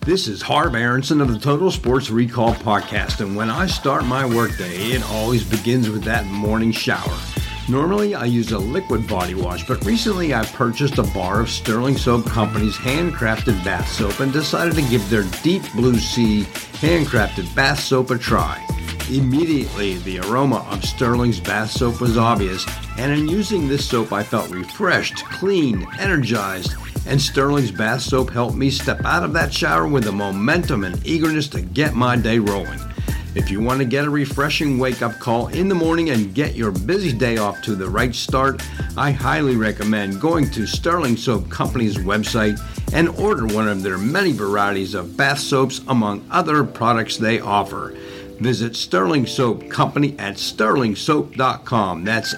This is Harv Aronson of the Total Sports Recall Podcast, and when I start my workday, it always begins with that morning shower. Normally, I use a liquid body wash, but recently I purchased a bar of Sterling Soap Company's handcrafted bath soap and decided to give their Deep Blue Sea handcrafted bath soap a try. Immediately, the aroma of Sterling's bath soap was obvious, and in using this soap, I felt refreshed, clean, energized, and Sterling's bath soap helped me step out of that shower with the momentum and eagerness to get my day rolling. If you want to get a refreshing wake-up call in the morning and get your busy day off to the right start, I highly recommend going to Sterling Soap Company's website and order one of their many varieties of bath soaps among other products they offer. Visit Sterling Soap Company at sterlingsoap.com. That's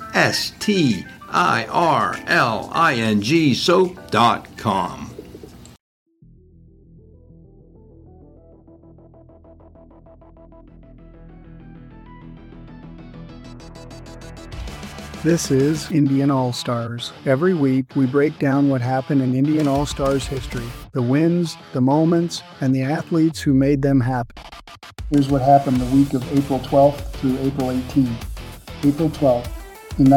STIRLING soap.com. This is Indian All-Stars. Every week, we break down what happened in Indian All-Stars history, the wins, the moments, and the athletes who made them happen. Here's what happened the week of April 12th through April 18th. April 12th. In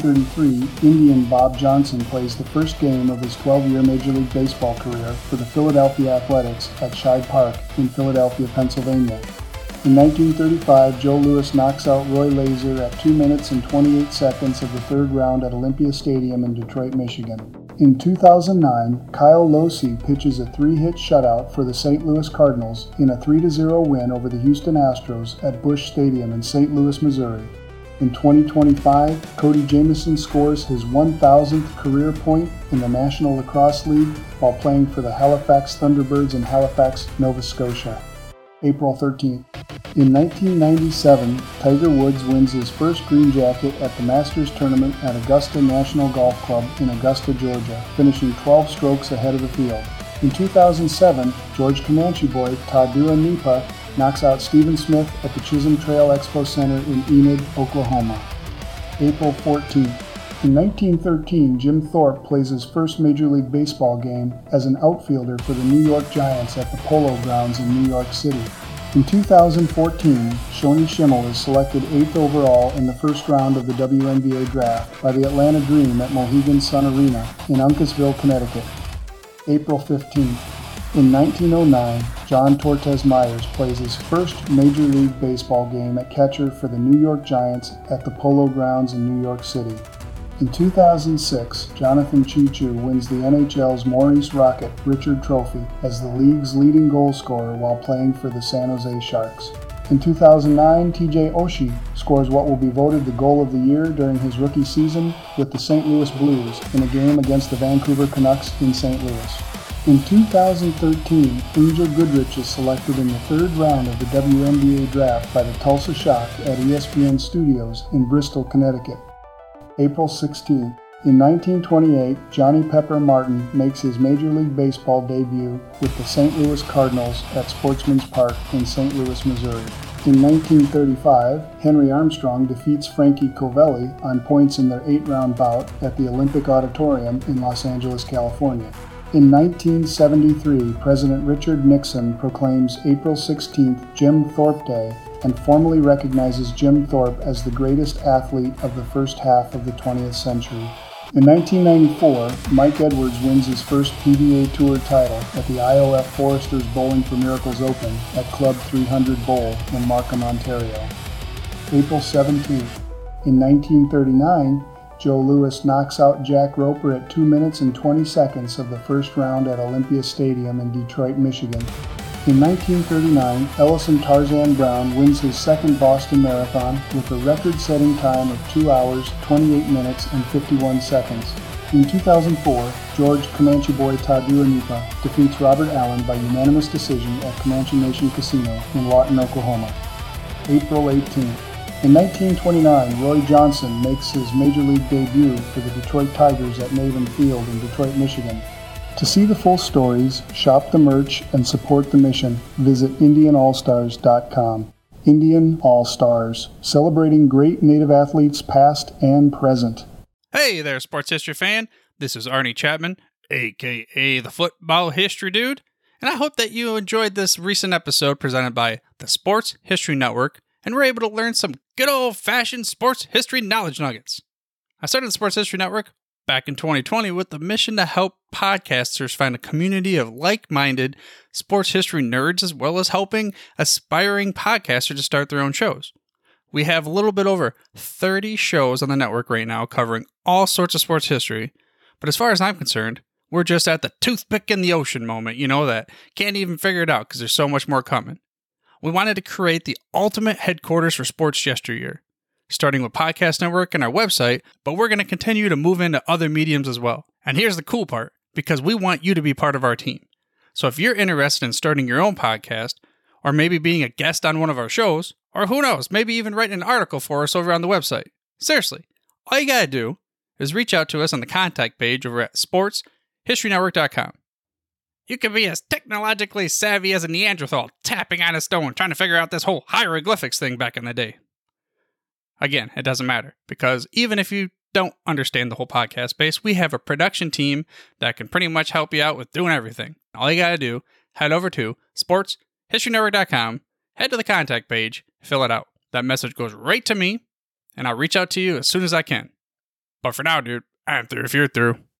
1933, Indian Bob Johnson plays the first game of his 12-year Major League Baseball career for the Philadelphia Athletics at Scheid Park in Philadelphia, Pennsylvania. In 1935, Joe Louis knocks out Roy Laser at 2 minutes and 28 seconds of the third round at Olympia Stadium in Detroit, Michigan. In 2009, Kyle Losey pitches a 3-hit shutout for the St. Louis Cardinals in a 3-0 win over the Houston Astros at Busch Stadium in St. Louis, Missouri. In 2025, Cody Jamieson scores his 1,000th career point in the National Lacrosse League while playing for the Halifax Thunderbirds in Halifax, Nova Scotia. April 13th. In 1997, Tiger Woods wins his first green jacket at the Masters Tournament at Augusta National Golf Club in Augusta, Georgia, finishing 12 strokes ahead of the field. In 2007, George Comanche boy Tadua Nipa knocks out Stephen Smith at the Chisholm Trail Expo Center in Enid, Oklahoma. April 14th. In 1913, Jim Thorpe plays his first Major League Baseball game as an outfielder for the New York Giants at the Polo Grounds in New York City. In 2014, Shoni Schimmel is selected 8th overall in the first round of the WNBA draft by the Atlanta Dream at Mohegan Sun Arena in Uncasville, Connecticut. April 15th. In 1909, John Tortes Myers plays his first Major League Baseball game at catcher for the New York Giants at the Polo Grounds in New York City. In 2006, Jonathan Cheechoo wins the NHL's Maurice Rocket Richard Trophy as the league's leading goal scorer while playing for the San Jose Sharks. In 2009, TJ Oshie scores what will be voted the goal of the year during his rookie season with the St. Louis Blues in a game against the Vancouver Canucks in St. Louis. In 2013, Angel Goodrich is selected in the third round of the WNBA draft by the Tulsa Shock at ESPN Studios in Bristol, Connecticut. April 16th. In 1928, Johnny Pepper Martin makes his Major League Baseball debut with the St. Louis Cardinals at Sportsman's Park in St. Louis, Missouri. In 1935, Henry Armstrong defeats Frankie Covelli on points in their 8-round bout at the Olympic Auditorium in Los Angeles, California. In 1973, President Richard Nixon proclaims April 16th Jim Thorpe Day and formally recognizes Jim Thorpe as the greatest athlete of the first half of the 20th century. In 1994, Mike Edwards wins his first PBA Tour title at the IOF Foresters Bowling for Miracles Open at Club 300 Bowl in Markham, Ontario. April 17th. In 1939, Joe Louis knocks out Jack Roper at 2 minutes and 20 seconds of the first round at Olympia Stadium in Detroit, Michigan. In 1939, Ellison Tarzan Brown wins his second Boston Marathon with a record-setting time of 2 hours, 28 minutes, and 51 seconds. In 2004, George Comanche boy Tadua Nipa defeats Robert Allen by unanimous decision at Comanche Nation Casino in Lawton, Oklahoma. April 18th. In 1929, Roy Johnson makes his Major League debut for the Detroit Tigers at Maven Field in Detroit, Michigan. To see the full stories, shop the merch, and support the mission, visit IndianAllStars.com. Indian All-Stars, celebrating great Native athletes past and present. Hey there, sports history fan. This is Arnie Chapman, a.k.a. the Football History Dude, And I hope that you enjoyed this recent episode presented by the Sports History Network and were able to learn some good old-fashioned sports history knowledge nuggets. I started the Sports History Network back in 2020 with the mission to help podcasters find a community of like-minded sports history nerds, as well as helping aspiring podcasters to start their own shows. We have a little bit over 30 shows on the network right now covering all sorts of sports history, but as far as I'm concerned, we're just at the toothpick in the ocean moment, that can't even figure it out because there's so much more coming. We wanted to create the ultimate headquarters for sports yesteryear, starting with Podcast Network and our website, but we're going to continue to move into other mediums as well. And here's the cool part, because we want you to be part of our team. So if you're interested in starting your own podcast, or maybe being a guest on one of our shows, or who knows, maybe even writing an article for us over on the website, seriously, all you gotta do is reach out to us on the contact page over at sportshistorynetwork.com. You can be as technologically savvy as a Neanderthal tapping on a stone trying to figure out this whole hieroglyphics thing back in the day. Again, it doesn't matter, because even if you don't understand the whole podcast space, we have a production team that can pretty much help you out with doing everything. All you gotta do, head over to sportshistorynetwork.com, head to the contact page, fill it out. That message goes right to me, and I'll reach out to you as soon as I can. But for now, dude, I'm through if you're through.